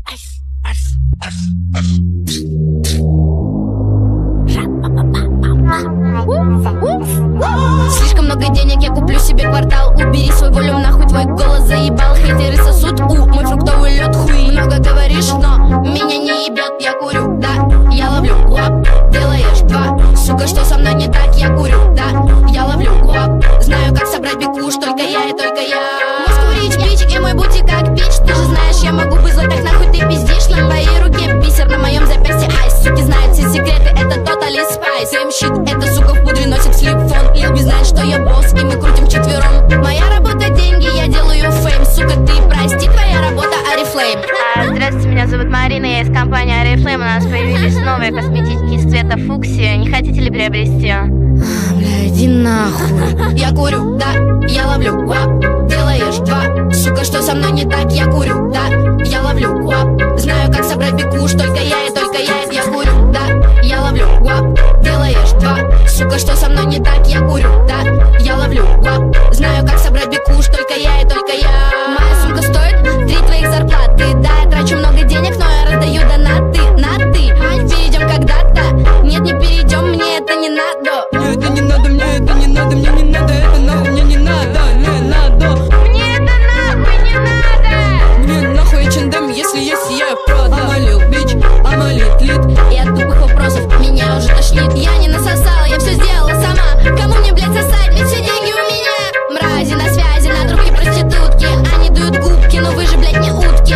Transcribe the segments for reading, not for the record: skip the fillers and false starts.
Слишком много денег, я куплю себе квартал. Убери свой волюм, нахуй твой голос заебал. Хейтеры сосут, мой фруктовый лед. Хуй, много говоришь, но меня не ебет. Я курю, да, я ловлю лап. Делаешь два, сука, что со мной не так? Я курю, да, я ловлю лап. Знаю, как собрать бекуш, только я и только я. Москву бич, и мой бутик как пич. Ты же знаешь, я могу быть злой, так нахуй ты пиздишь. На твоей руке бисер, на моем запястье айс. Суки знают все секреты, это Totally Spice. Щит, эта сука в пудре носит флип-фон. Лилби знает, что я босс, и мы крутим вчетвером. Моя работа деньги, я делаю фейм. Сука, ты прости, твоя работа Oriflame. Здравствуйте, меня зовут Марина, я из компании Oriflame. У нас появились новые косметики из цвета фуксия. Не хотите ли приобрести? Бля, иди нахуй. Я курю, да, я ловлю лап. Делаешь два, сука, что со мной не так? Я курю, да, я ловлю лап. Знаю, как собрать бекуш, только я и только я. Я курю, да, я ловлю лап. Делаешь два, сука, что со мной не так? Я курю, да, я ловлю лап. Знаю, как собрать бекуш, только я и только я. Моя сумка стоит 3 твоих зарплаты. Да, я трачу много денег, но я раздаю донаты. На ты, перейдем когда-то. Нет, не перейдем, мне это не надо. Мне это не надо, мне это не надо, мне не надо, это нахуй мне не надо, не надо. Мне это нахуй не надо. Мне нахуй H&M, если есть, я продам. I'm a little bitch, I'm a little lit. И от тупых вопросов меня уже тошнит. Я не насосала, я все сделала сама. Кому мне, блядь, сосать, ведь все деньги у меня. Мрази на связи, на трубке проститутки. Они дуют губки, но вы же, блядь, не утки.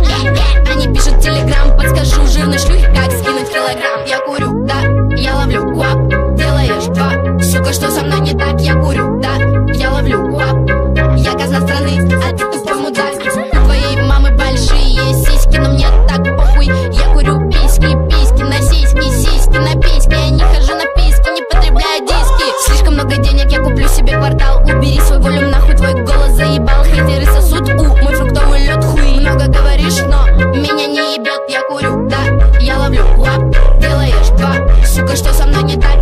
Они пишут в телеграм, подскажу жирной шлюхе, как скинуть килограмм. Я курю, да, я ловлю лап. Делаешь два, сука, что со мной не так? Я курю, да, я ловлю лап. Я казна страны, а ты тупой мудак. У твоей мамы большие сиськи, но мне так похуй. Я курю письки, письки на сиськи на письки. Я не хожу на письки, не потребляю диски. Слишком много денег, я куплю себе квартал. Убери свой волюм, нахуй твой голос заебал. Хейтеры сосут, мой фруктовый лед. Хуй, много говоришь, но меня не ебет. Я курю, да, я ловлю лап. Делаешь два, сука, что со мной не так?